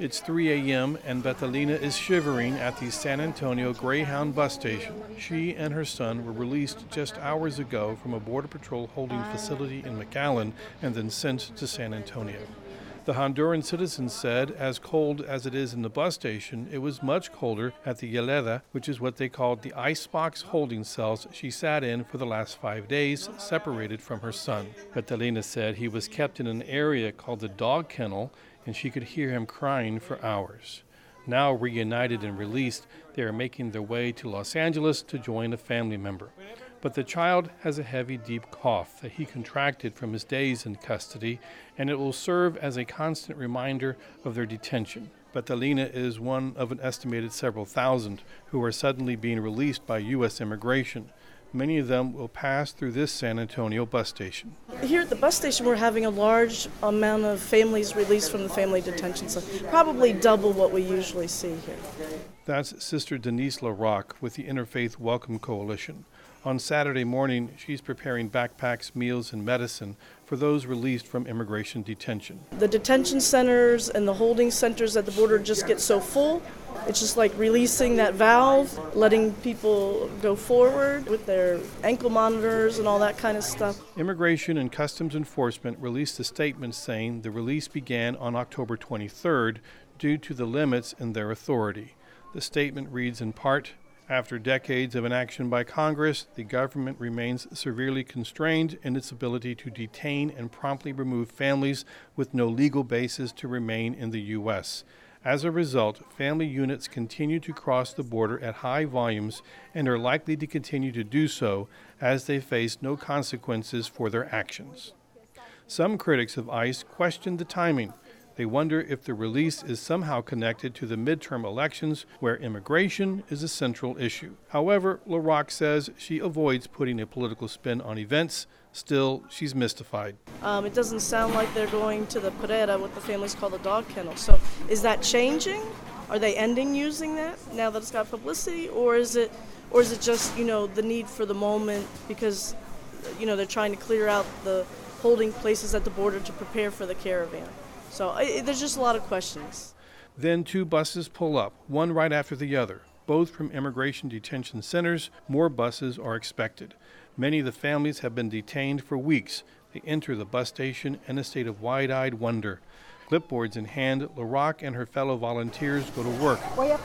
It's 3 a.m. and Betalina is shivering at the San Antonio Greyhound bus station. She and her son were released just hours ago from a Border Patrol holding facility in McAllen and then sent to San Antonio. The Honduran citizen said, as cold as it is in the bus station, it was much colder at the Yeleda, which is what they called the icebox holding cells she sat in for the last 5 days, separated from her son. Betalina said he was kept in an area called the dog kennel, and she could hear him crying for hours. Now reunited and released, they are making their way to Los Angeles to join a family member. But the child has a heavy, deep cough that he contracted from his days in custody, and it will serve as a constant reminder of their detention. Betalina is one of an estimated several thousand who are suddenly being released by U.S. immigration. Many of them will pass through this San Antonio bus station. Here at the bus station, we're having a large amount of families released from the family detention center, probably double what we usually see here. That's Sister Denise LaRocque with the Interfaith Welcome Coalition. On Saturday morning, she's preparing backpacks, meals, and medicine for those released from immigration detention. The detention centers and the holding centers at the border just get so full. It's just like releasing that valve, letting people go forward with their ankle monitors and all that kind of stuff. Immigration and Customs Enforcement released a statement saying the release began on October 23rd due to the limits in their authority. The statement reads in part, "After decades of inaction by Congress, the government remains severely constrained in its ability to detain and promptly remove families with no legal basis to remain in the U.S. As a result, family units continue to cross the border at high volumes and are likely to continue to do so as they face no consequences for their actions." Some critics of ICE question the timing. They wonder if the release is somehow connected to the midterm elections where immigration is a central issue. However, LaRocque says she avoids putting a political spin on events. Still, she's mystified. It doesn't sound like they're going to the Pereira, what the families call the dog kennel. So is that changing? Are they ending using that now that it's got publicity? Or is it just, the need for the moment because, they're trying to clear out the holding places at the border to prepare for the caravan? So there's just a lot of questions. Then 2 buses pull up, one right after the other, both from immigration detention centers. More buses are expected. Many of the families have been detained for weeks. They enter the bus station in a state of wide-eyed wonder. Clipboards in hand, LaRocque and her fellow volunteers go to work.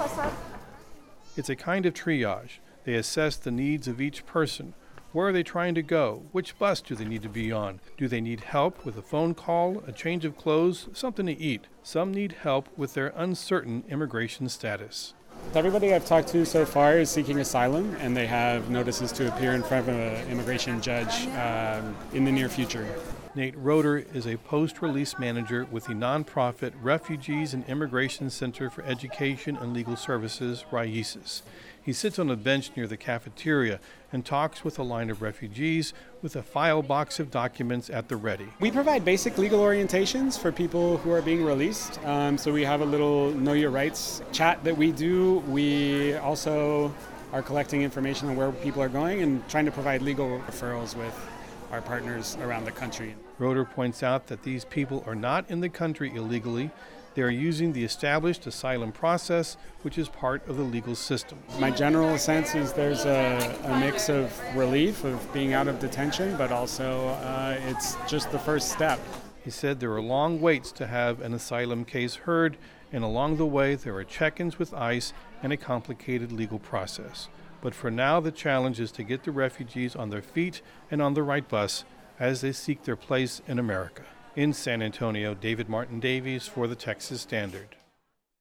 It's a kind of triage. They assess the needs of each person. Where are they trying to go? Which bus do they need to be on? Do they need help with a phone call, a change of clothes, something to eat? Some need help with their uncertain immigration status. Everybody I've talked to so far is seeking asylum, and they have notices to appear in front of an immigration judge in the near future. Nate Roeder is a post-release manager with the nonprofit Refugees and Immigration Center for Education and Legal Services, RAICES. He sits on a bench near the cafeteria and talks with a line of refugees with a file box of documents at the ready. We provide basic legal orientations for people who are being released. So we have a little Know Your Rights chat that we do. We also are collecting information on where people are going and trying to provide legal referrals with our partners around the country. Roeder points out that these people are not in the country illegally. They are using the established asylum process, which is part of the legal system. My general sense is there's a mix of relief of being out of detention, but also it's just the first step. He said there are long waits to have an asylum case heard, and along the way there are check-ins with ICE and a complicated legal process. But for now, the challenge is to get the refugees on their feet and on the right bus as they seek their place in America. In San Antonio, David Martin Davies for the Texas Standard.